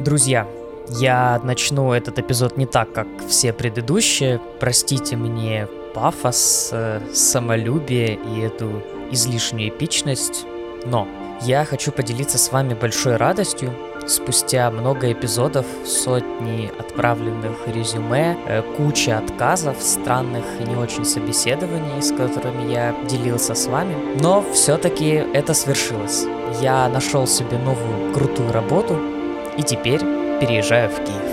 Друзья, я начну этот эпизод не так, как все предыдущие. Простите мне пафос, самолюбие и эту излишнюю эпичность, но я хочу поделиться с вами большой радостью. Спустя много эпизодов, сотни отправленных резюме, куча отказов, странных и не очень собеседований, с которыми я делился с вами. Но все-таки это свершилось. Я нашел себе новую крутую работу и теперь переезжаю в Киев.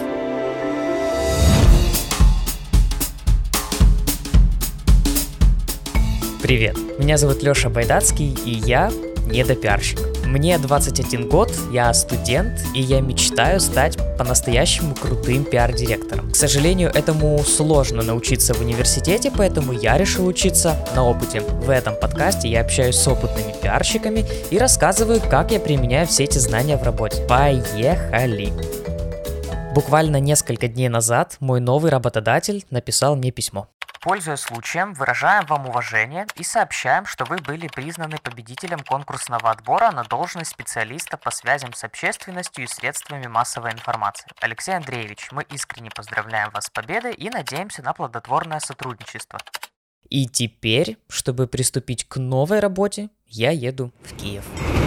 Привет, меня зовут Лёша Байдацкий, и я недопиарщик. Мне 21 год, я студент, и я мечтаю стать по-настоящему крутым пиар-директором. К сожалению, этому сложно научиться в университете, поэтому я решил учиться на опыте. В этом подкасте я общаюсь с опытными пиарщиками и рассказываю, как я применяю все эти знания в работе. Поехали! Буквально несколько дней назад мой новый работодатель написал мне письмо. Пользуясь случаем, выражаем вам уважение и сообщаем, что вы были признаны победителем конкурсного отбора на должность специалиста по связям с общественностью и средствами массовой информации. Алексей Андреевич, мы искренне поздравляем вас с победой и надеемся на плодотворное сотрудничество. И теперь, чтобы приступить к новой работе, я еду в Киев.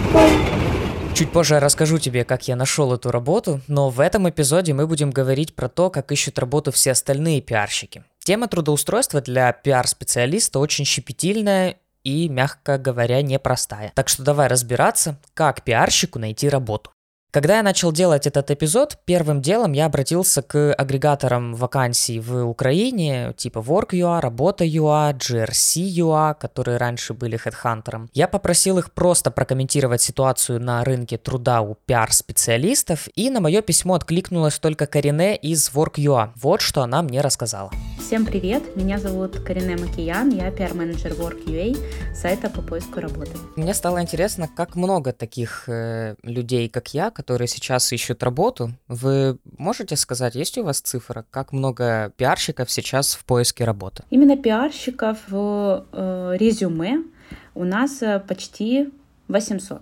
Чуть позже я расскажу тебе, как я нашел эту работу, но в этом эпизоде мы будем говорить про то, как ищут работу все остальные пиарщики. Тема трудоустройства для пиар-специалиста очень щепетильная и, мягко говоря, непростая. Так что давай разбираться, как пиарщику найти работу. Когда я начал делать этот эпизод, первым делом я обратился к агрегаторам вакансий в Украине, типа Work.ua, Работа.ua, GRC.ua, которые раньше были HeadHunter. Я попросил их просто прокомментировать ситуацию на рынке труда у пиар-специалистов, и на мое письмо откликнулась только Карине из Work.ua. Вот что она мне рассказала. Всем привет, меня зовут Карине Макиян, я пиар-менеджер Work.ua, сайта по поиску работы. Мне стало интересно, как много таких людей, как я, которые сейчас ищут работу. Вы можете сказать, есть у вас цифра, как много пиарщиков сейчас в поиске работы? Именно пиарщиков в резюме у нас почти 800.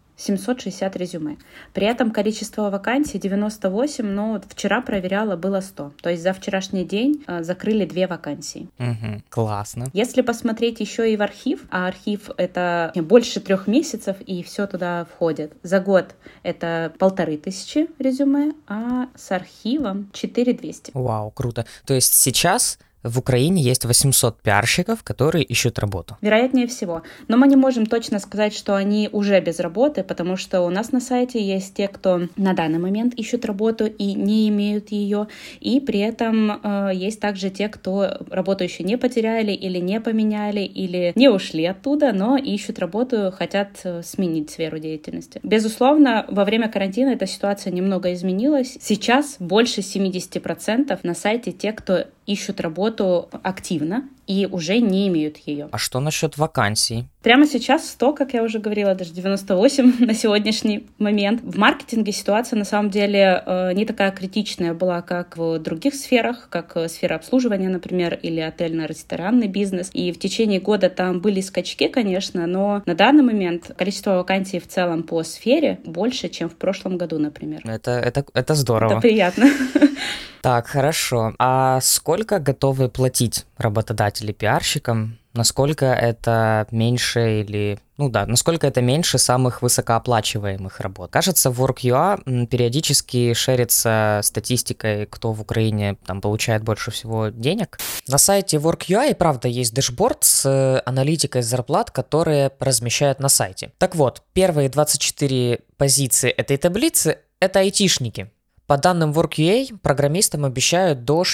760 резюме. При этом количество вакансий 98, но вот вчера проверяла, было 100. То есть за вчерашний день закрыли 2 вакансии. Угу, классно. Если посмотреть еще и в архив, а архив это больше 3 месяцев, и все туда входит. За год это 1500 резюме, а с архивом 4200. Вау, круто. То есть сейчас в Украине есть 800 пиарщиков, которые ищут работу. Вероятнее всего. Но мы не можем точно сказать, что они уже без работы, потому что у нас на сайте есть те, кто на данный момент ищут работу и не имеют ее. И при этом есть также те, кто работу еще не потеряли или не поменяли, или не ушли оттуда, но ищут работу, хотят сменить сферу деятельности. Безусловно, во время карантина эта ситуация немного изменилась. Сейчас больше 70% на сайте те, кто ищут работу активно и уже не имеют ее. А что насчет вакансий? Прямо сейчас 100, как я уже говорила, даже 98 на сегодняшний момент. В маркетинге ситуация на самом деле не такая критичная была, как в других сферах, как сфера обслуживания, например, или отельно-ресторанный бизнес. И в течение года там были скачки, конечно, но на данный момент количество вакансий в целом по сфере больше, чем в прошлом году, например. Это здорово. Это приятно. Так, хорошо. А сколько готовы платить работодатели пиарщикам? Насколько это меньше или... насколько это меньше самых высокооплачиваемых работ? Кажется, в Work.ua периодически шерится статистикой, кто в Украине там получает больше всего денег. На сайте Work.ua и правда есть дэшборд с аналитикой зарплат, которые размещают на сайте. Так вот, первые 24 позиции этой таблицы — это айтишники. По данным Work.ua, программистам обещают до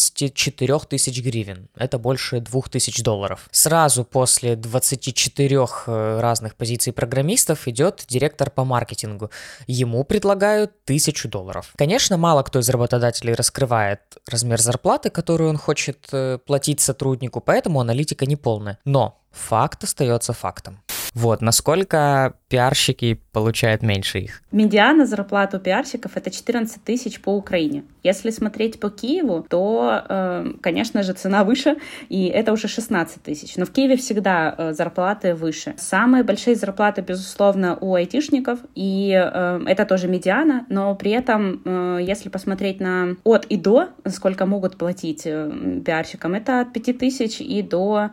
64 тысяч гривен. Это больше $2000. Сразу после 24 разных позиций программистов идет директор по маркетингу. Ему предлагают $1000. Конечно, мало кто из работодателей раскрывает размер зарплаты, которую он хочет платить сотруднику, поэтому аналитика неполная. Но факт остается фактом. Вот, насколько пиарщики получают меньше их? Медиана зарплат у пиарщиков — это 14 тысяч по Украине. Если смотреть по Киеву, то, конечно же, цена выше, и это уже 16 тысяч. Но в Киеве всегда зарплаты выше. Самые большие зарплаты, безусловно, у айтишников, и это тоже медиана, но при этом, если посмотреть на от и до, сколько могут платить пиарщикам, это от 5 тысяч и до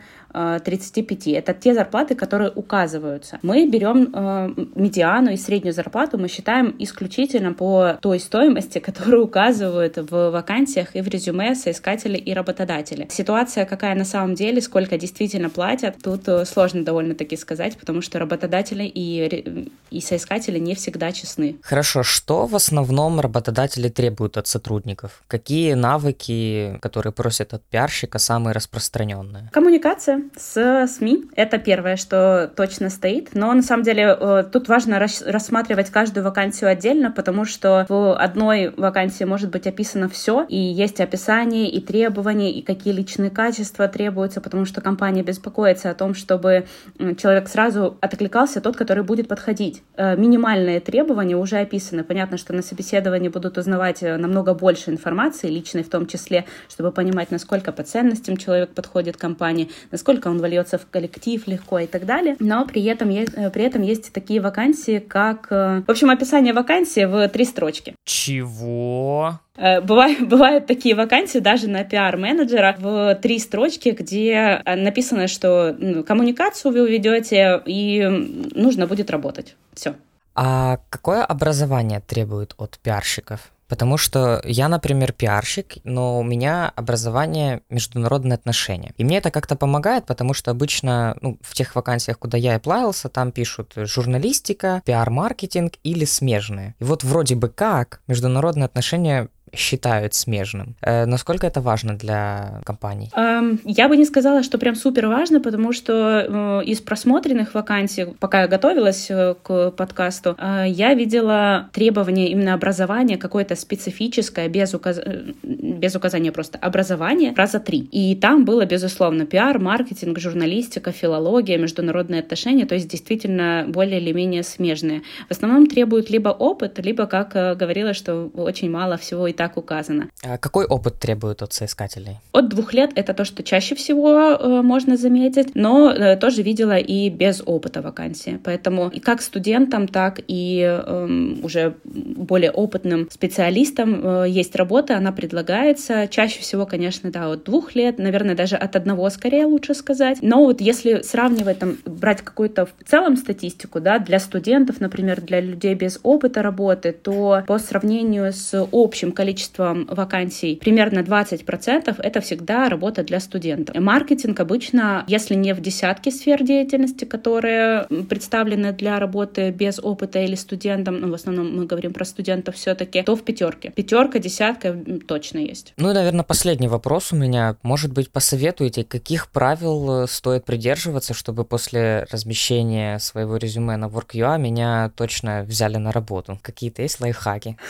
35. Это те зарплаты, которые указываются. Мы берем медиану и среднюю зарплату, мы считаем исключительно по той стоимости, которую указывают в вакансиях и в резюме соискатели и работодатели. Ситуация какая на самом деле, сколько действительно платят, тут сложно довольно-таки сказать, потому что работодатели и соискатели не всегда честны. Хорошо, что в основном работодатели требуют от сотрудников? Какие навыки, которые просят от пиарщика, самые распространенные? Коммуникация с СМИ — это первое, что точно стоит, но на самом деле тут важно рассматривать каждую вакансию отдельно, потому что в одной вакансии может быть описано все, и есть описание, и требования, и какие личные качества требуются, потому что компания беспокоится о том, чтобы человек сразу откликался, тот, который будет подходить. Минимальные требования уже описаны. Понятно, что на собеседовании будут узнавать намного больше информации, личной в том числе, чтобы понимать, насколько по ценностям человек подходит компании, насколько он вольется в коллектив легко и так далее. Но при этом есть такие вакансии, как... В общем, описание вакансии в 3 строчки. Чего? Бывают такие вакансии даже на пиар-менеджера в 3 строчки, где написано, что коммуникацию вы ведете и нужно будет работать. Все. А какое образование требуют от пиарщиков? Потому что я, например, пиарщик, но у меня образование международные отношения. И мне это как-то помогает, потому что обычно в тех вакансиях, куда я оплавился, там пишут журналистика, пиар-маркетинг или смежные. И вот вроде бы как международные отношения считают смежным. Насколько это важно для компаний? Я бы не сказала, что прям супер важно, потому что из просмотренных вакансий, пока я готовилась к подкасту, я видела требования именно образования какое-то специфическое, без указания просто образование, раза 3. И там было, безусловно, пиар, маркетинг, журналистика, филология, международные отношения, то есть действительно более или менее смежные. В основном требуют либо опыт, либо, как говорила, что очень мало всего и так указано. А какой опыт требуют от соискателей? От 2 лет это то, что чаще всего можно заметить, но тоже видела и без опыта вакансии. Поэтому и как студентам, так и уже более опытным специалистам есть работа, она предлагается. Чаще всего, конечно, да, от 2 лет, наверное, даже от 1 скорее лучше сказать. Но вот если сравнивать, брать какую-то в целом статистику, да, для студентов, например, для людей без опыта работы, то по сравнению с общим количеством вакансий примерно 20% это всегда работа для студентов. Маркетинг обычно, если не в десятке сфер деятельности, которые представлены для работы без опыта или студентам, в основном мы говорим про студентов все-таки, то в 5. 5, 10 точно есть. Ну и, наверное, последний вопрос у меня. Может быть, посоветуете, каких правил стоит придерживаться, чтобы после размещения своего резюме на Work.ua меня точно взяли на работу? Какие-то есть лайфхаки?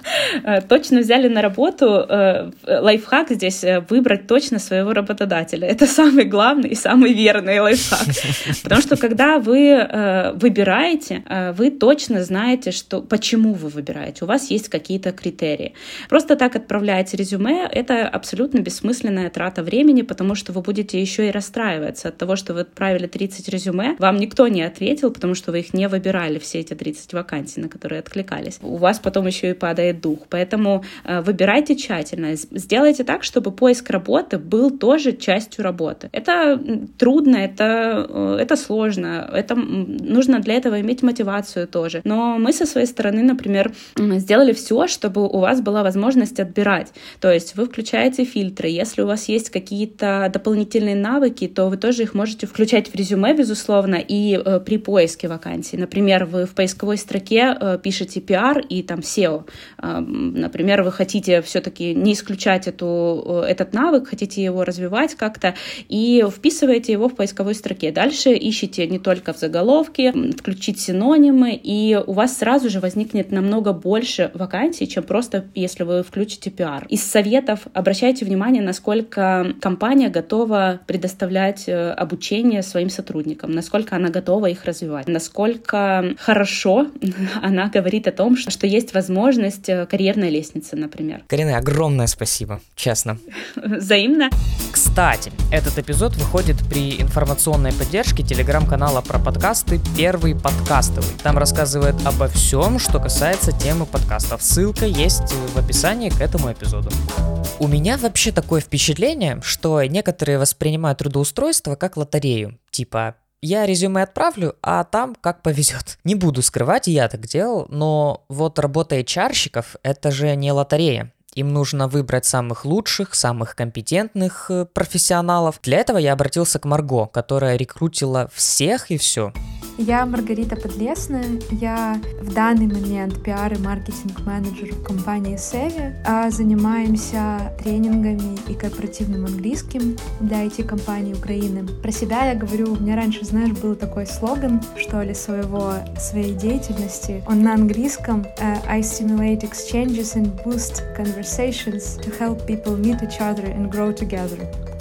Точно взяли на работу. Лайфхак здесь — выбрать точно своего работодателя. Это самый главный и самый верный лайфхак. Потому что когда вы выбираете, вы точно знаете, почему вы выбираете. У вас есть какие-то критерии. Просто так отправлять резюме — это абсолютно бессмысленная трата времени, потому что вы будете еще и расстраиваться от того, что вы отправили 30 резюме, вам никто не ответил, потому что вы их не выбирали, все эти 30 вакансий, на которые откликались. У вас потом еще и падает дух. Поэтому выбирайте тщательно. Сделайте так, чтобы поиск работы был тоже частью работы. Это трудно, это сложно, нужно для этого иметь мотивацию тоже. Но мы со своей стороны, например, сделали все, чтобы у вас была возможность отбирать. То есть вы включаете фильтры. Если у вас есть какие-то дополнительные навыки, то вы тоже их можете включать в резюме, безусловно, и при поиске вакансий. Например, вы в поисковой строке пишете PR и там SEO. Например, вы хотите все-таки не исключать этот навык, хотите его развивать как-то, и вписываете его в поисковой строке. Дальше ищите не только в заголовке, включить синонимы, и у вас сразу же возникнет намного больше вакансий, чем просто если вы включите пиар. Из советов обращайте внимание, насколько компания готова предоставлять обучение своим сотрудникам, насколько она готова их развивать, насколько хорошо она говорит о том, что есть возможность карьерной лестницы, например. Карина, огромное спасибо, честно. Взаимно. Кстати, этот эпизод выходит при информационной поддержке телеграм-канала про подкасты «Первый подкастовый». Там рассказывает обо всем, что касается темы подкастов. Ссылка есть в описании к этому эпизоду. У меня вообще такое впечатление, что некоторые воспринимают трудоустройство как лотерею. Типа, я резюме отправлю, а там как повезет. Не буду скрывать, я так делал, но вот работа HR-щиков — это же не лотерея. Им нужно выбрать самых лучших, самых компетентных профессионалов. Для этого я обратился к Марго, которая рекрутила всех и все. Я Маргарита Подлесная, я в данный момент пиар и маркетинг-менеджер в компании Sevi. Занимаемся тренингами и корпоративным английским для IT-компаний Украины. Про себя я говорю, у меня раньше, знаешь, был такой слоган, что ли, своей деятельности. Он на английском I stimulate exchanges and boost conversations to help people meet each other and grow together.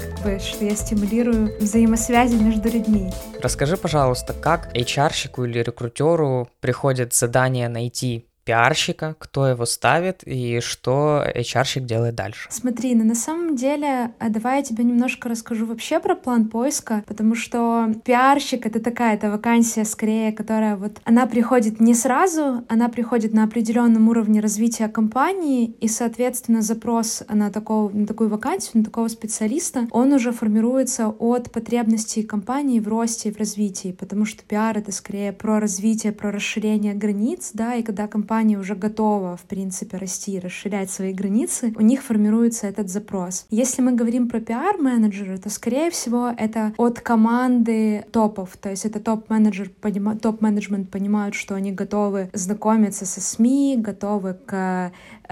Что я стимулирую взаимосвязи между людьми. Расскажи, пожалуйста, как HR-щику или рекрутеру приходит задание найти пиарщика, кто его ставит и что HR-щик делает дальше? Смотри, на самом деле, давай я тебе немножко расскажу вообще про план поиска, потому что пиарщик — это вакансия скорее, которая она приходит не сразу, она приходит на определенном уровне развития компании, и, соответственно, запрос на такую вакансию, на такого специалиста, он уже формируется от потребностей компании в росте и в развитии, потому что пиар — это скорее про развитие, про расширение границ, да, и когда компания уже готова, в принципе, расти и расширять свои границы, у них формируется этот запрос. Если мы говорим про пиар-менеджера, то, скорее всего, это от команды топов, то есть это топ-менеджмент понимают, что они готовы знакомиться со СМИ, готовы к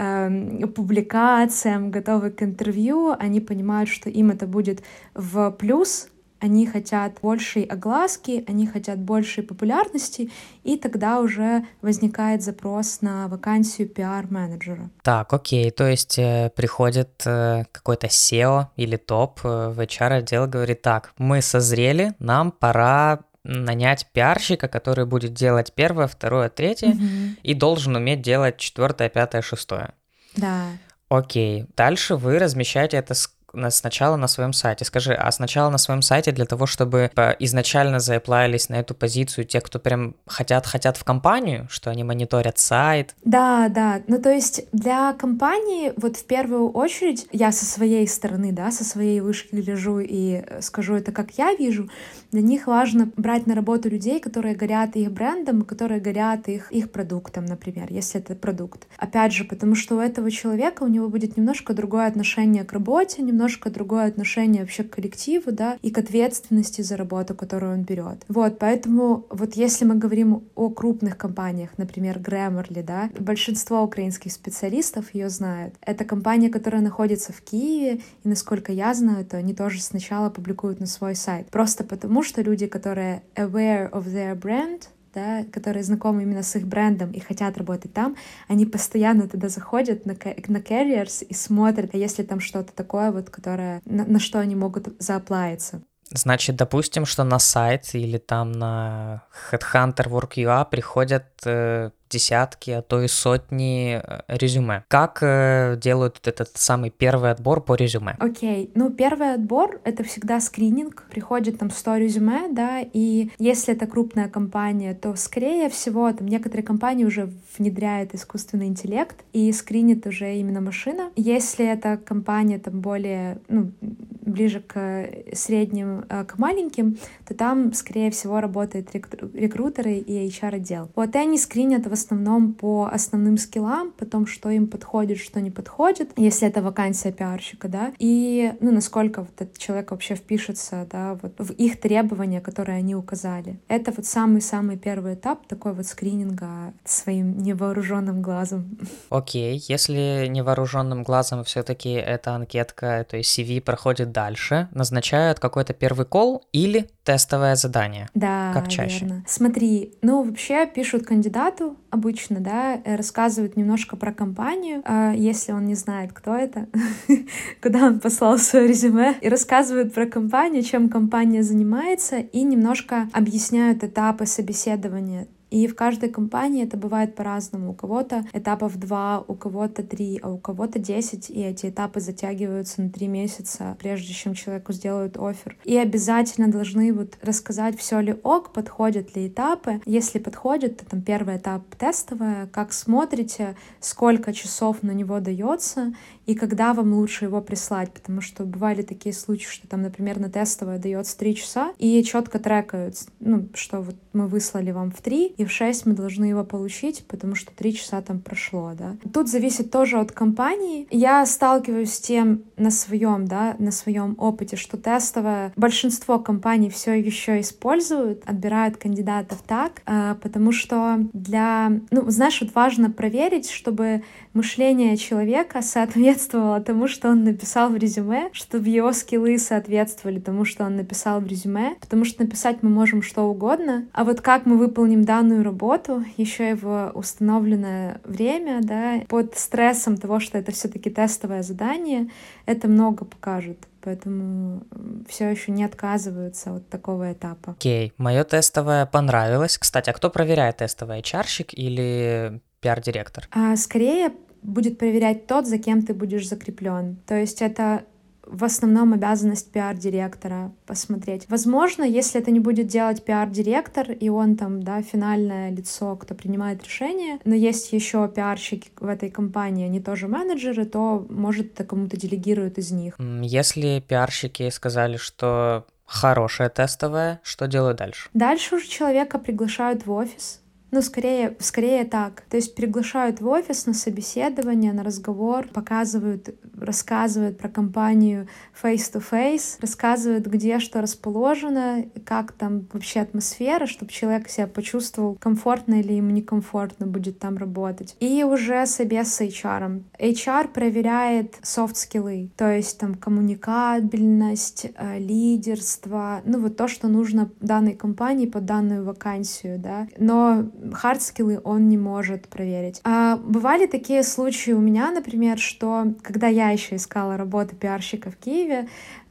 публикациям, готовы к интервью, они понимают, что им это будет в плюс. Они хотят большей огласки, они хотят большей популярности, и тогда уже возникает запрос на вакансию пиар-менеджера. Так, окей, то есть приходит какой-то SEO или топ в HR-отдел, говорит, так, мы созрели, нам пора нанять пиарщика, который будет делать первое, второе, третье, и должен уметь делать четвертое, пятое, шестое. Да. Окей, дальше вы размещаете это сначала на своем сайте. Скажи, а сначала на своем сайте для того, чтобы изначально заэплаялись на эту позицию те, кто прям хотят в компанию, что они мониторят сайт? Да. Ну, то есть для компании, в первую очередь, я со своей стороны, да, со своей вышки гляжу и скажу это, как я вижу, для них важно брать на работу людей, которые горят их брендом, которые горят их продуктом, например, если это продукт. Опять же, потому что у этого человека, у него будет немножко другое отношение к работе, немножко другое отношение вообще к коллективу, да, и к ответственности за работу, которую он берет. Поэтому если мы говорим о крупных компаниях, например, Grammarly, да, большинство украинских специалистов ее знают. Это компания, которая находится в Киеве, и, насколько я знаю, то они тоже сначала публикуют на свой сайт. Просто потому, что люди, которые aware of their brand, да, которые знакомы именно с их брендом и хотят работать там, они постоянно туда заходят на Careers и смотрят, а если там что-то такое, которое, на что они могут зааплавиться. Значит, допустим, что на сайт или там на Headhunter Work.ua приходят десятки, а то и сотни резюме. Как делают этот самый первый отбор по резюме? Окей, первый отбор — это всегда скрининг. Приходит там 100 резюме, да, и если это крупная компания, то, скорее всего, там некоторые компании уже внедряют искусственный интеллект и скринит уже именно машина. Если это компания там более, ближе к средним, к маленьким, то там, скорее всего, работают рекрутеры и HR-отдел. И они скринят в основном по основным скиллам, потом, что им подходит, что не подходит, если это вакансия пиарщика, да, и, насколько вот этот человек вообще впишется, да, вот в их требования, которые они указали. Это вот самый-самый первый этап такой вот скрининга своим невооруженным глазом. Окей, если невооруженным глазом все-таки эта анкетка, то есть CV проходит дальше, назначают какой-то первый колл или тестовое задание? Да, как чаще? Верно. Смотри, вообще пишут кандидату обычно, да, рассказывают немножко про компанию, если он не знает, кто это, куда он послал свое резюме, и рассказывают про компанию, чем компания занимается, и немножко объясняют этапы собеседования. И в каждой компании это бывает по-разному. У кого-то этапов 2, у кого-то 3, а у кого-то 10, и эти этапы затягиваются на 3 месяца, прежде чем человеку сделают оффер. И обязательно должны вот рассказать, все ли ок, подходят ли этапы. Если подходит, то там первый этап тестовый, как смотрите, сколько часов на него дается, и когда вам лучше его прислать, потому что бывали такие случаи, что там, например, на тестовое дается 3 часа, и четко трекают, что вот мы выслали вам в 3, и в 6 мы должны его получить, потому что 3 часа там прошло, да. Тут зависит тоже от компании. Я сталкиваюсь с тем на своем опыте, что тестовое большинство компаний все еще используют, отбирают кандидатов так, потому что вот важно проверить, чтобы мышление человека соответствовало тому, что он написал в резюме, чтобы его скиллы соответствовали тому, что он написал в резюме, потому что написать мы можем что угодно, а вот как мы выполним данную работу, еще и в установленное время, да, под стрессом того, что это все-таки тестовое задание, это много покажет. Поэтому все еще не отказываются от такого этапа. Окей, мое тестовое понравилось. Кстати, а кто проверяет тестовое, HR-щик или пиар-директор? Скорее будет проверять тот, за кем ты будешь закреплен. То есть это в основном обязанность пиар-директора посмотреть. Возможно, если это не будет делать пиар-директор, и он там, да, финальное лицо, кто принимает решение, но есть еще пиарщики в этой компании, они тоже менеджеры, то, может, это кому-то делегируют из них. Если пиарщики сказали, что хорошее тестовое, что делают дальше? Дальше уже человека приглашают в офис. Скорее так. То есть приглашают в офис на собеседование, на разговор, рассказывают про компанию face-to-face, рассказывают, где что расположено, как там вообще атмосфера, чтобы человек себя почувствовал, комфортно или ему некомфортно будет там работать. И уже собес с HR. HR проверяет софт-скиллы, то есть там коммуникабельность, лидерство, вот то, что нужно данной компании под данную вакансию, да. Но хардскиллы он не может проверить. Бывали такие случаи у меня, например, что когда я еще искала работу пиарщика в Киеве,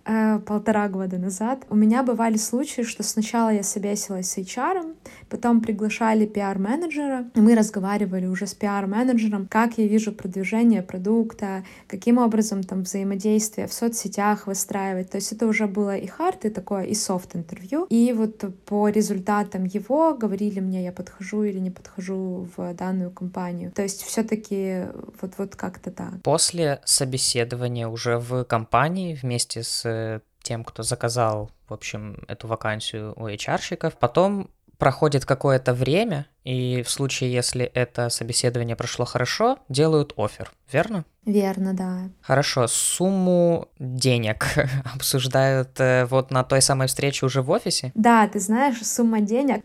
1,5 года назад, у меня бывали случаи, что сначала я собесилась с HR, потом приглашали пиар-менеджера, и мы разговаривали уже с пиар-менеджером, как я вижу продвижение продукта, каким образом там взаимодействие в соцсетях выстраивать. То есть это уже было и хард, и такое, и софт-интервью. И вот по результатам его говорили мне, я подхожу или не подхожу в данную компанию. То есть все-таки вот как-то так. После собеседования уже в компании вместе с тем, кто заказал, в общем, эту вакансию у HR-щиков, потом проходит какое-то время, и в случае, если это собеседование прошло хорошо, делают оффер, верно? Верно, да. Хорошо, сумму денег обсуждают вот на той самой встрече уже в офисе? Да, ты знаешь, сумма денег.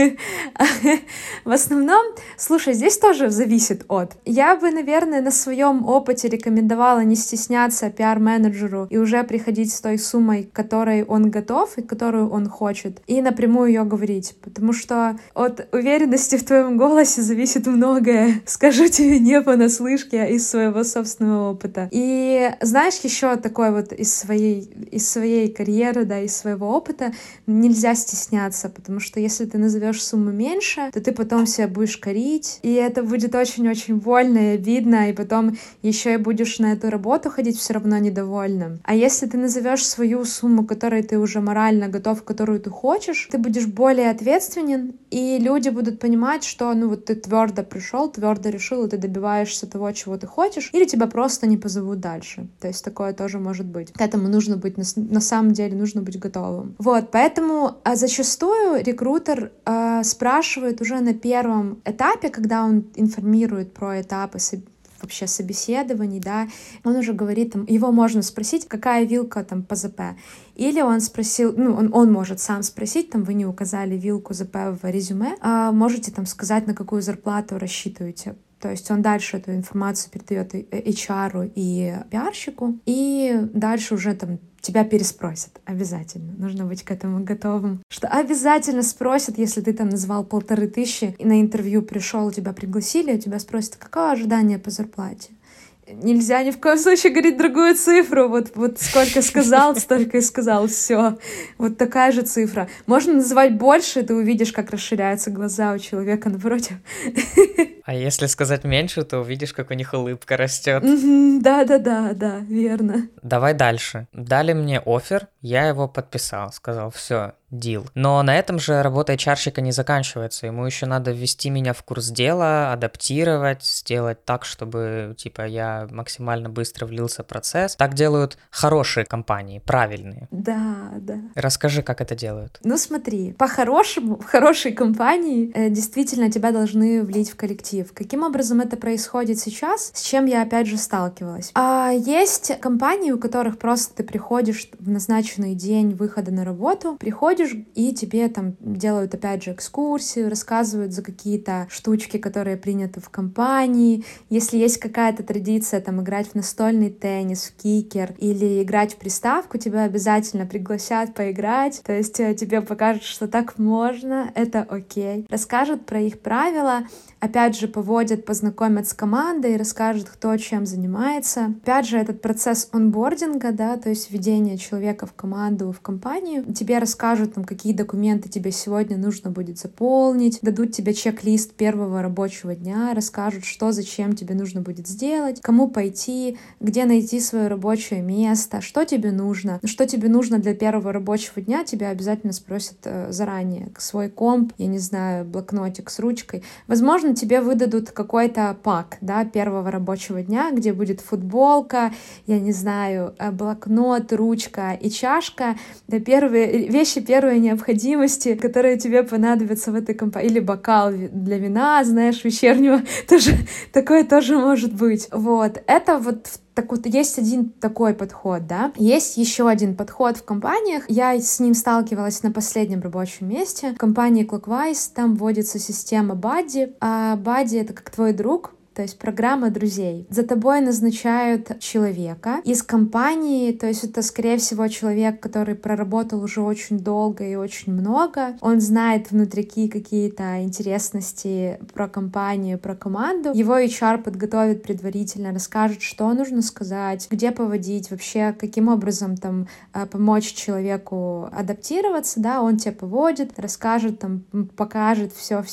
В основном, слушай, здесь тоже зависит от. Я бы, наверное, на своем опыте рекомендовала не стесняться пиар-менеджеру и уже приходить с той суммой, к которой он готов и которую он хочет, и напрямую ее говорить, потому что от уверенности в твоем голосе зависит многое. Скажу тебе не понаслышке, а из своего собственного опыта. И знаешь, еще такой вот из своей карьеры, да, из своего опыта нельзя стесняться, потому что если ты назовешь сумму меньше, то ты потом себя будешь корить, и это будет очень-очень больно и обидно, и потом еще и будешь на эту работу ходить все равно недовольным. А если ты назовешь свою сумму, которой ты уже морально готов, которую ты хочешь, ты будешь более ответственен, и люди будут понимать, понимать, что, ну, вот ты твердо пришел, твердо решил, и ты добиваешься того, чего ты хочешь, или тебя просто не позовут дальше. То есть такое тоже может быть. К этому нужно быть, на самом деле, нужно быть готовым. Вот, поэтому зачастую рекрутер спрашивает уже на первом этапе, когда он информирует про этапы вообще собеседований, да, он уже говорит, там, его можно спросить, какая вилка там по ЗП. Или он спросил, ну, он может сам спросить, там, вы не указали вилку ЗП в резюме, можете там сказать, на какую зарплату рассчитываете. То есть он дальше эту информацию передает HR и пиарщику, и дальше уже там тебя переспросят обязательно. Нужно быть к этому готовым. Что обязательно спросят, если ты там назвал 1500 и на интервью пришел, тебя пригласили, тебя спросят, какое ожидание по зарплате. Нельзя ни в коем случае говорить другую цифру. Вот сколько сказал, столько и сказал. Все. Вот такая же цифра. Можно называть больше, и ты увидишь, как расширяются глаза у человека напротив. А если сказать меньше, то увидишь, как у них улыбка растет. Да, верно. Давай дальше. Дали мне оффер, я его подписал, сказал, все, дил. Но на этом же работа HR-щика не заканчивается. Ему еще надо ввести меня в курс дела, адаптировать, сделать так, чтобы, типа, я максимально быстро влился в процесс. Так делают хорошие компании, правильные. Да. Расскажи, как это делают. Ну смотри, по-хорошему, в хорошей компании действительно тебя должны влить в коллектив. Каким образом это происходит сейчас, с чем я опять же сталкивалась? Есть компании, у которых просто ты приходишь в назначенный день выхода на работу, приходишь и тебе там делают опять же экскурсию, рассказывают за какие-то штучки, которые приняты в компании. Если есть какая-то традиция там играть в настольный теннис, в кикер или играть в приставку, тебя обязательно пригласят поиграть, то есть тебе покажут, что так можно, это окей. Расскажут про их правила, опять же поводят, познакомят с командой, расскажут, кто чем занимается. Опять же, этот процесс онбординга, да, то есть введение человека в команду, в компанию. Тебе расскажут, там, какие документы тебе сегодня нужно будет заполнить, дадут тебе чек-лист первого рабочего дня, расскажут, что, зачем тебе нужно будет сделать, кому пойти, где найти свое рабочее место, что тебе нужно. Что тебе нужно для первого рабочего дня, тебя обязательно спросят заранее. Свой комп, я не знаю, блокнотик с ручкой. Возможно, тебе выдадут какой-то пак, да, первого рабочего дня, где будет футболка, я не знаю, блокнот, ручка и чашка, да, вещи первой необходимости, которые тебе понадобятся в этой компании, или бокал для вина, знаешь, вечернего, такое тоже может быть. Вот, это вот так вот, есть один такой подход, да. Есть еще один подход в компаниях. Я с ним сталкивалась на последнем рабочем месте. В компании Clockwise там вводится система Buddy. А Buddy — это как твой друг, то есть программа друзей. За тобой назначают человека из компании, то есть это, скорее всего, человек, который проработал уже очень долго и очень много. Он знает внутрики какие-то интересности про компанию, про команду. Его HR подготовит предварительно, расскажет, что нужно сказать, где поводить, вообще каким образом там помочь человеку адаптироваться, да, он тебя поводит, расскажет, там, покажет все,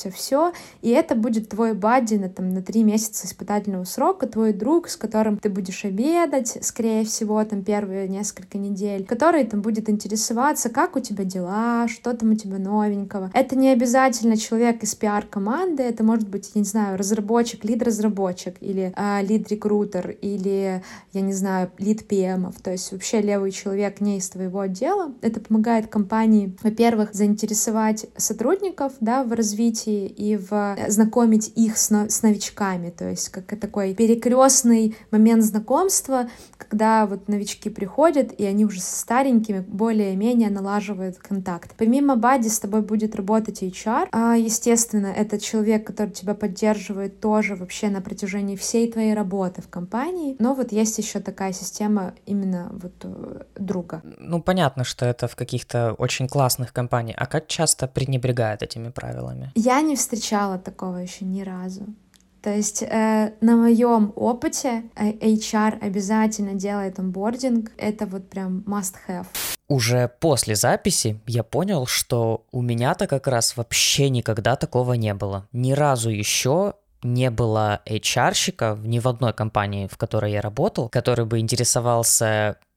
и это будет твой бадди на 3 месяца испытательного срока, твой друг, с которым ты будешь обедать, скорее всего, там первые несколько недель, который там будет интересоваться, как у тебя дела, что там у тебя новенького. Это не обязательно человек из пиар-команды, это может быть, я не знаю, разработчик, лид-разработчик, или лид-рекрутер, или, я не знаю, лид-ПМов, то есть вообще левый человек не из твоего отдела. Это помогает компании, во-первых, заинтересовать сотрудников, да, в развитии и знакомить их с новичками, то есть как такой перекрестный момент знакомства, когда вот новички приходят, и они уже со старенькими более-менее налаживают контакт. Помимо Buddy с тобой будет работать HR. Естественно, это человек, который тебя поддерживает тоже вообще на протяжении всей твоей работы в компании. Но вот есть еще такая система именно вот друга. Ну, понятно, что это в каких-то очень классных компаниях. А как часто пренебрегают этими правилами? Я не встречала такого еще ни разу. То есть на моем опыте HR обязательно делает онбординг. Это вот прям must have. Уже после записи я понял, что у меня-то как раз вообще никогда такого не было. Ни разу еще не было HR-щика ни в одной компании, в которой я работал, который бы интересовался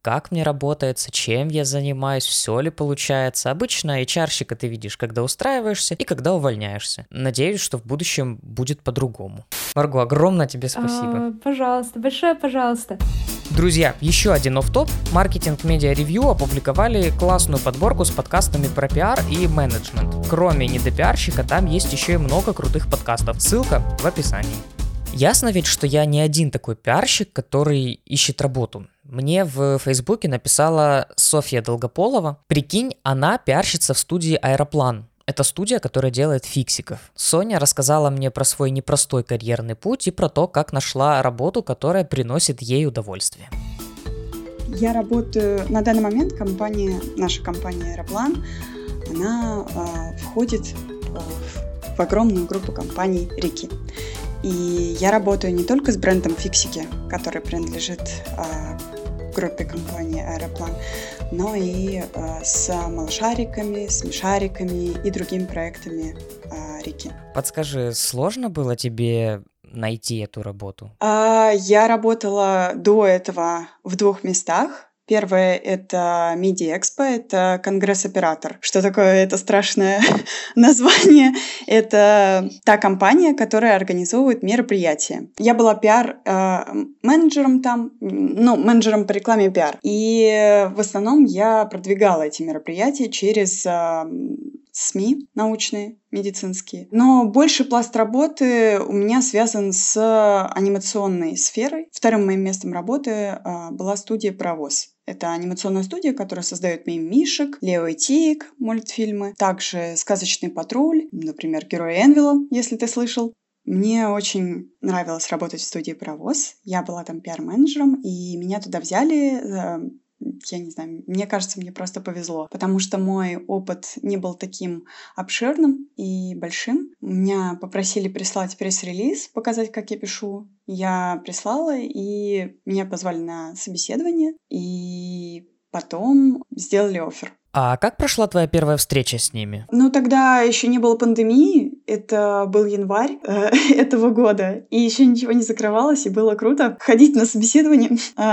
как мне работается, чем я занимаюсь, все ли получается. Обычно HR-щика ты видишь, когда устраиваешься и когда увольняешься. Надеюсь, что в будущем будет по-другому. Марго, огромное тебе спасибо. Пожалуйста, большое пожалуйста. Друзья, еще один офф-топ. Маркетинг Медиа Ревью опубликовали классную подборку с подкастами про пиар и менеджмент. Кроме недопиарщика, там есть еще и много крутых подкастов. Ссылка в описании. Ясно ведь, что я не один такой пиарщик, который ищет работу. Мне в Фейсбуке написала Софья Долгополова. Прикинь, она пиарщица в студии «Аэроплан». Это студия, которая делает фиксиков. Соня рассказала мне про свой непростой карьерный путь и про то, как нашла работу, которая приносит ей удовольствие. Я работаю на данный момент, наша компания «Аэроплан», она входит в огромную группу компаний «Рики». И я работаю не только с брендом «Фиксики», который принадлежит группе компании «Аэроплан», но и с малышариками, смешариками и другими проектами Рики. Подскажи, сложно было тебе найти эту работу? Я работала до этого в 2 местах. Первое — это Медиэкспо, это конгресс-оператор. Что такое это страшное название? Это та компания, которая организовывает мероприятия. Я была пиар-менеджером там, менеджером по рекламе и пиар. И в основном я продвигала эти мероприятия через СМИ научные, медицинские. Но больший пласт работы у меня связан с анимационной сферой. Вторым моим местом работы была студия «Паровоз». Это анимационная студия, которая создает мимишек, Лео и Тиг мультфильмы, также «Сказочный патруль», например, «Герои Энвилла», если ты слышал. Мне очень нравилось работать в студии «Паровоз». Я была там пиар-менеджером, и меня туда взяли. Я не знаю, мне кажется, мне просто повезло, потому что мой опыт не был таким обширным и большим. Меня попросили прислать пресс-релиз, показать, как я пишу. Я прислала, и меня позвали на собеседование, и потом сделали оффер. А как прошла твоя первая встреча с ними? Тогда еще не было пандемии, это был январь этого года, и еще ничего не закрывалось, и было круто ходить на собеседование.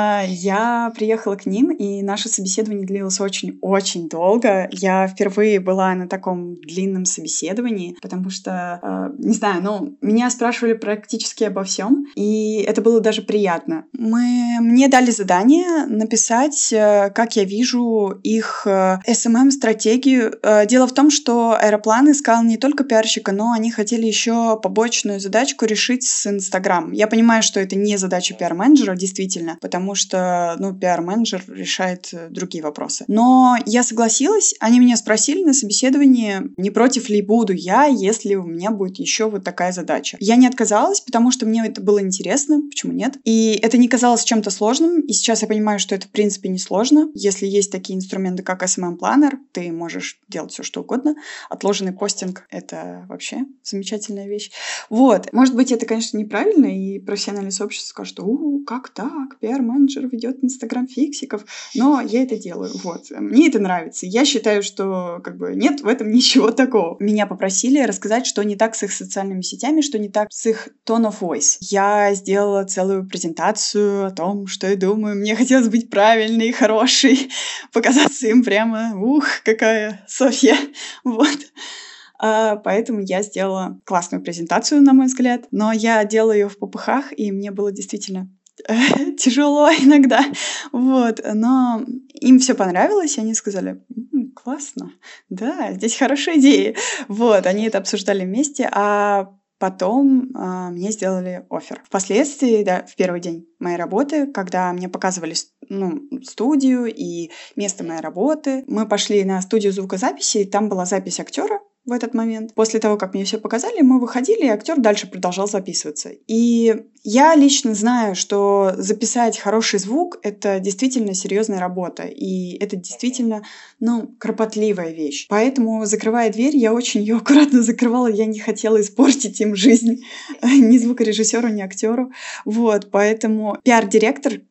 Я приехала к ним, и наше собеседование длилось очень-очень долго. Я впервые была на таком длинном собеседовании, потому что, не знаю, меня спрашивали практически обо всем, и это было даже приятно. Мне дали задание написать, как я вижу их SMM-стратегию. Дело в том, что Аэроплан искал не только пиарщика, но они хотели еще побочную задачку решить с Инстаграм. Я понимаю, что это не задача пиар-менеджера, действительно, потому что, пиар-менеджер решает другие вопросы. Но я согласилась, они меня спросили на собеседовании, не против ли буду я, если у меня будет еще вот такая задача. Я не отказалась, потому что мне это было интересно, почему нет? И это не казалось чем-то сложным, и сейчас я понимаю, что это в принципе не сложно. Если есть такие инструменты, как SMM-планер, ты можешь делать все, что угодно. Отложенный постинг — это вообще замечательная вещь. Может быть, это, конечно, неправильно, и профессиональное сообщество скажет, что как так? Пиар-менеджер ведет Инстаграм фиксиков. Но я это делаю. Мне это нравится. Я считаю, что нет в этом ничего такого. Меня попросили рассказать, что не так с их социальными сетями, что не так с их tone of voice. Я сделала целую презентацию о том, что я думаю. Мне хотелось быть правильной, хорошей, показаться им прямо какая Софья. Поэтому я сделала классную презентацию, на мой взгляд. Но я делала ее в попыхах, и мне было действительно тяжело иногда. Но им все понравилось, и они сказали, классно, да, здесь хорошая идея. Они это обсуждали вместе, а потом мне сделали оффер. Впоследствии, в первый день моей работы, когда мне показывали студию и место моей работы, мы пошли на студию звукозаписи, и там была запись актера в этот момент. После того, как мне все показали, мы выходили, и актер дальше продолжал записываться. И я лично знаю, что записать хороший звук — это действительно серьезная работа, и это действительно, кропотливая вещь. Поэтому, закрывая дверь, я очень ее аккуратно закрывала, я не хотела испортить им жизнь, ни звукорежиссеру, ни актеру. Поэтому пиар-директор,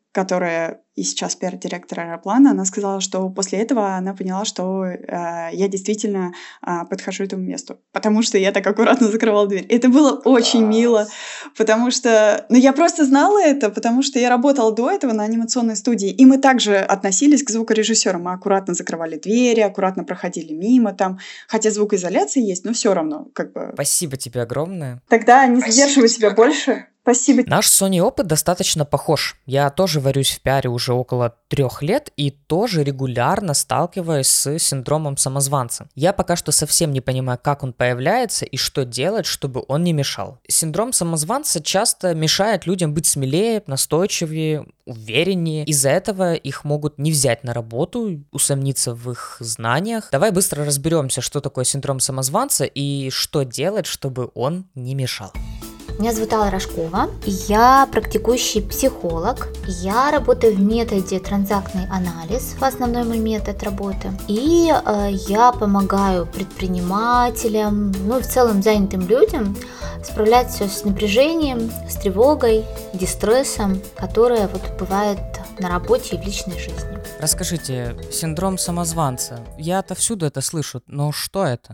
которая и сейчас пиар-директор Аэроплана, она сказала, что после этого она поняла, что я действительно подхожу этому месту, потому что я так аккуратно закрывала дверь. Это было очень мило, потому что... Ну, я просто знала это, потому что я работала до этого на анимационной студии, и мы также относились к звукорежиссерам. Мы аккуратно закрывали двери, аккуратно проходили мимо там, хотя звукоизоляция есть, но все равно как бы... Спасибо тебе огромное. Тогда не задерживай себя больше. Спасибо. Наш с Соней опыт достаточно похож. Я тоже варюсь в пиаре уже около 3 лет и тоже регулярно сталкиваюсь с синдромом самозванца. Я пока что совсем не понимаю, как он появляется и что делать, чтобы он не мешал. Синдром самозванца часто мешает людям быть смелее, настойчивее, увереннее. Из-за этого их могут не взять на работу, усомниться в их знаниях. Давай быстро разберемся, что такое синдром самозванца и что делать, чтобы он не мешал. Меня зовут Алла Рожкова, я практикующий психолог, я работаю в методе транзактный анализ, основной мой метод работы, и я помогаю предпринимателям, ну и в целом занятым людям справляться с напряжением, с тревогой, дистрессом, которое вот бывает на работе и в личной жизни. Расскажите, синдром самозванца. Я отовсюду это слышу, но что это?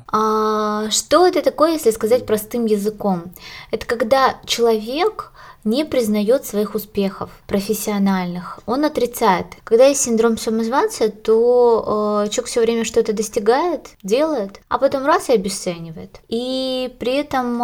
Что это такое, если сказать простым языком? Это когда человек не признает своих успехов профессиональных, он отрицает. Когда есть синдром самозванца, то человек все время что-то достигает, делает, а потом раз и обесценивает. И при этом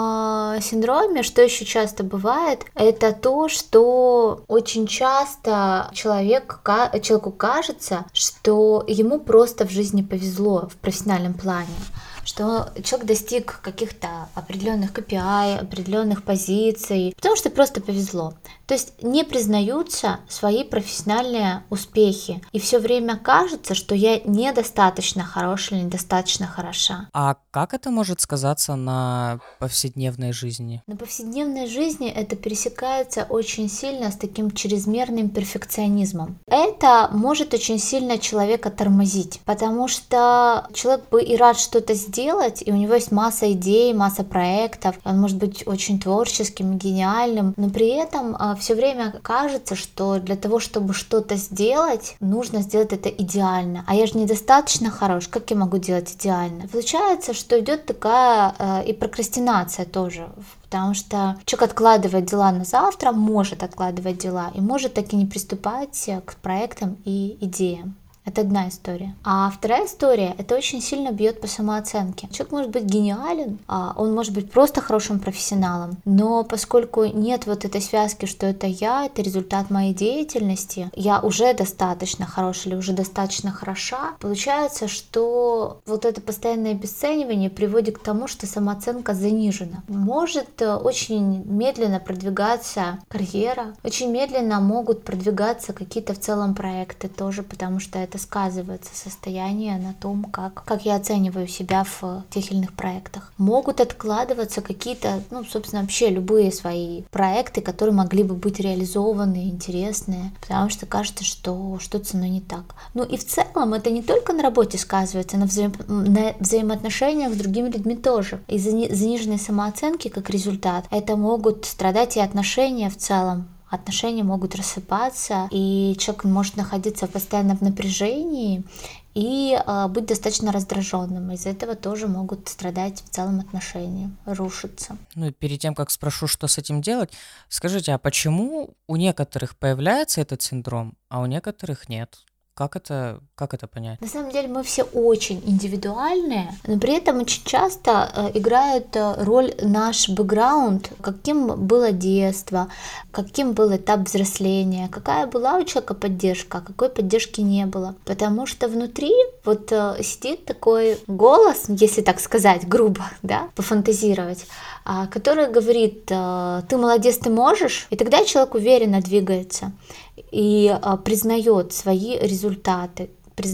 синдроме, что еще часто бывает, это то, что очень часто человеку кажется, что ему просто в жизни повезло в профессиональном плане, что человек достиг каких-то определенных KPI, определенных позиций, потому что просто повезло. То есть не признаются свои профессиональные успехи. И все время кажется, что я недостаточно хорош или недостаточно хороша. А как это может сказаться на повседневной жизни? На повседневной жизни это пересекается очень сильно с таким чрезмерным перфекционизмом. Это может очень сильно человека тормозить, потому что человек бы и рад что-то сделать, и у него есть масса идей, масса проектов, он может быть очень творческим, гениальным, но при этом все время кажется, что для того, чтобы что-то сделать, нужно сделать это идеально. А я же недостаточно хорош, как я могу делать идеально? Получается, что идет такая и прокрастинация тоже, потому что человек откладывает дела на завтра, может откладывать дела и может так и не приступать к проектам и идеям. Это одна история. А вторая история, это очень сильно бьет по самооценке. Человек может быть гениален, он может быть просто хорошим профессионалом, но поскольку нет вот этой связки, что это результат моей деятельности, я уже достаточно хорош или уже достаточно хороша, получается, что вот это постоянное обесценивание приводит к тому, что самооценка занижена. Может очень медленно продвигаться карьера, очень медленно могут продвигаться какие-то в целом проекты тоже, потому что это сказывается состояние на том, как я оцениваю себя в тех или иных проектах. Могут откладываться какие-то, собственно, вообще любые свои проекты, которые могли бы быть реализованы, интересные, потому что кажется, что что-то со мной не так. Ну и в целом это не только на работе сказывается, на взаимоотношениях с другими людьми тоже. Из-за заниженной самооценки как результат это могут страдать и отношения в целом. Отношения могут рассыпаться, и человек может находиться постоянно в напряжении и быть достаточно раздраженным. Из-за этого тоже могут страдать в целом отношения, рушиться. Ну и перед тем, как спрошу, что с этим делать, скажите, а почему у некоторых появляется этот синдром, а у некоторых нет? Как это понять? На самом деле мы все очень индивидуальные, но при этом очень часто играет роль наш бэкграунд, каким было детство, каким был этап взросления, какая была у человека поддержка, а какой поддержки не было. Потому что внутри вот сидит такой голос, если так сказать, грубо, да, пофантазировать, который говорит: ты молодец, ты можешь, и тогда человек уверенно двигается и признает свои результаты, признает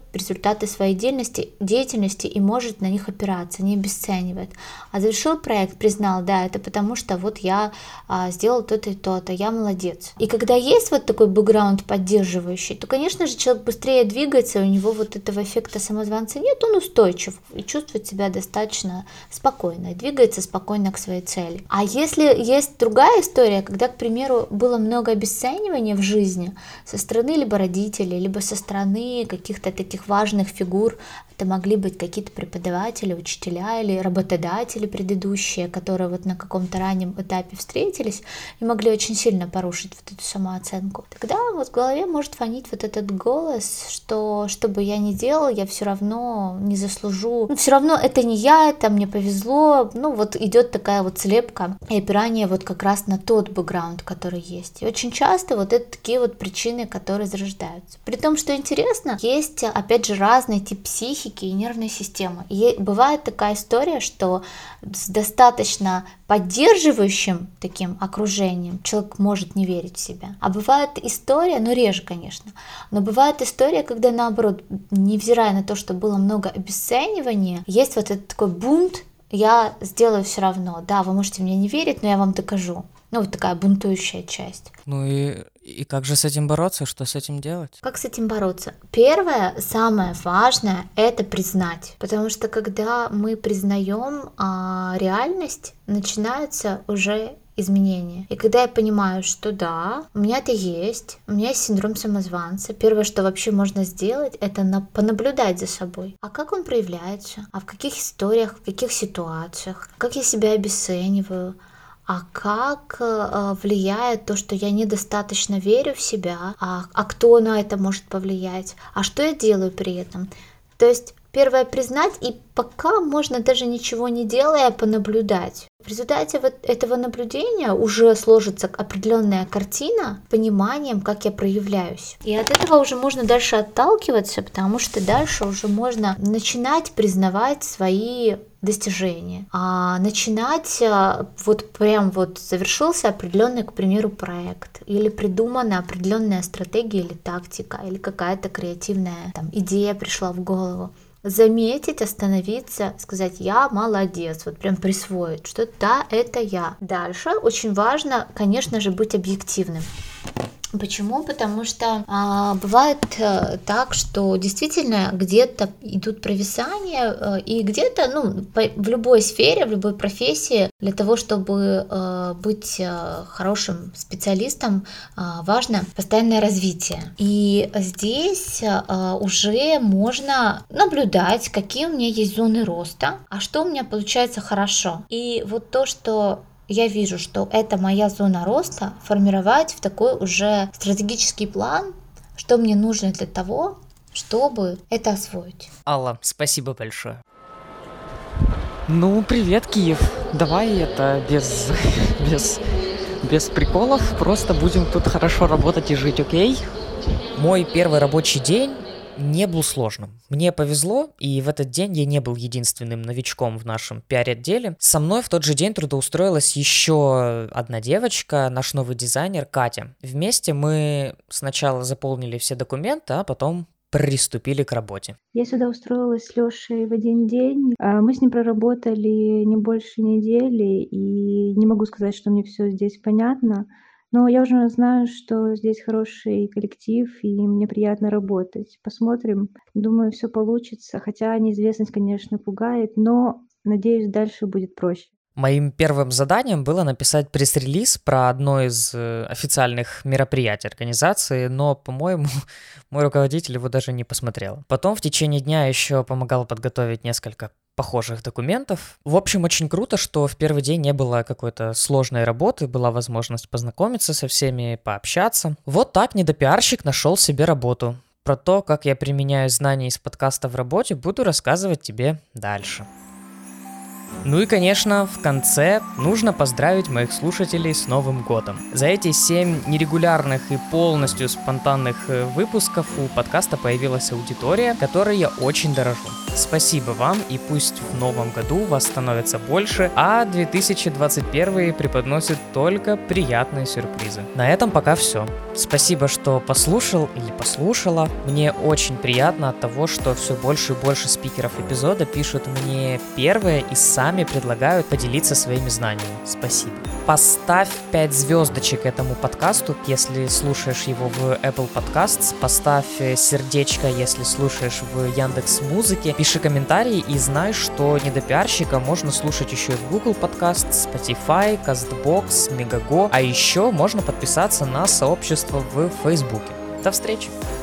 результаты своей деятельности и может на них опираться, не обесценивает. А завершил проект, признал, да, это потому что вот я сделал то-то и то-то, я молодец. И когда есть вот такой бэкграунд поддерживающий, то, конечно же, человек быстрее двигается, у него вот этого эффекта самозванца нет, он устойчив и чувствует себя достаточно спокойно, и двигается спокойно к своей цели. А если есть другая история, когда, к примеру, было много обесценивания в жизни со стороны либо родителей, либо со стороны каких-то таких важных фигур, это могли быть какие-то преподаватели, учителя или работодатели предыдущие, которые вот на каком-то раннем этапе встретились и могли очень сильно порушить вот эту самооценку. Тогда вот в голове может фонить вот этот голос, что бы я ни делал, я все равно не заслужу. Все равно это не я, это мне повезло. Вот идет такая вот слепка и опирание вот как раз на тот бэкграунд, который есть. И очень часто вот это такие вот причины, которые зарождаются. При том, что интересно, есть, опять же, разный тип психики и нервной системы. И бывает такая история, что с достаточно поддерживающим таким окружением человек может не верить в себя. А бывает история, реже, конечно, но бывает история, когда наоборот, невзирая на то, что было много обесценивания, есть вот этот такой бунт, я сделаю все равно. Да, вы можете мне не верить, но я вам докажу. Вот такая бунтующая часть. И как же с этим бороться? Что с этим делать? Как с этим бороться? Первое, самое важное, это признать. Потому что когда мы признаем реальность, начинается уже изменения. И когда я понимаю, что да, у меня это есть, у меня есть синдром самозванца, первое, что вообще можно сделать, это понаблюдать за собой. А как он проявляется? А в каких историях, в каких ситуациях? Как я себя обесцениваю? А как влияет то, что я недостаточно верю в себя? А кто на это может повлиять? А что я делаю при этом? То есть первое признать, и пока можно даже ничего не делая понаблюдать. В результате вот этого наблюдения уже сложится определенная картина с пониманием, как я проявляюсь. И от этого уже можно дальше отталкиваться, потому что дальше уже можно начинать признавать свои достижения, начинать завершился определенный, к примеру, проект, или придумана определенная стратегия или тактика, или какая-то креативная идея пришла в голову. Заметить, остановиться, сказать: я молодец, прям присвоить, что да, это я. Дальше очень важно, конечно же, быть объективным. Почему? Потому что бывает так, что действительно где-то идут провисания, и где-то, в любой сфере, в любой профессии, для того, чтобы быть хорошим специалистом, важно постоянное развитие. И здесь уже можно наблюдать, какие у меня есть зоны роста, а что у меня получается хорошо. И вот то, что я вижу, что это моя зона роста, формировать в такой уже стратегический план, что мне нужно для того, чтобы это освоить. Алла, спасибо большое. Привет, Киев. Давай это без приколов, просто будем тут хорошо работать и жить, окей? Мой первый рабочий день не был сложным. Мне повезло, и в этот день я не был единственным новичком в нашем пиар-отделе. Со мной в тот же день трудоустроилась еще одна девочка, наш новый дизайнер Катя. Вместе мы сначала заполнили все документы, а потом приступили к работе. Я сюда устроилась с Лешей в один день. Мы с ним проработали не больше недели, и не могу сказать, что мне все здесь понятно. Но я уже знаю, что здесь хороший коллектив, и мне приятно работать. Посмотрим. Думаю, все получится. Хотя неизвестность, конечно, пугает, но, надеюсь, дальше будет проще. Моим первым заданием было написать пресс-релиз про одно из официальных мероприятий организации, но, по-моему, мой руководитель его даже не посмотрел. Потом в течение дня еще помогал подготовить несколько похожих документов. В общем, очень круто, что в первый день не было какой-то сложной работы, была возможность познакомиться со всеми, пообщаться. Вот так недопиарщик нашел себе работу. Про то, как я применяю знания из подкаста в работе, буду рассказывать тебе дальше. И, конечно, в конце нужно поздравить моих слушателей с Новым годом. За эти 7 нерегулярных и полностью спонтанных выпусков у подкаста появилась аудитория, которой я очень дорожу. Спасибо вам, и пусть в новом году вас становится больше, а 2021 преподносит только приятные сюрпризы. На этом пока все. Спасибо, что послушал или послушала. Мне очень приятно от того, что все больше и больше спикеров эпизода пишут мне первые и сами предлагают поделиться своими знаниями. Спасибо. Поставь 5 звездочек этому подкасту, если слушаешь его в Apple Podcasts. Поставь сердечко, если слушаешь в Яндекс.Музыке. Пиши комментарии и знай, что недопиарщика можно слушать еще и в Google Podcasts, Spotify, CastBox, Megago. А еще можно подписаться на сообщество в Фейсбуке. До встречи!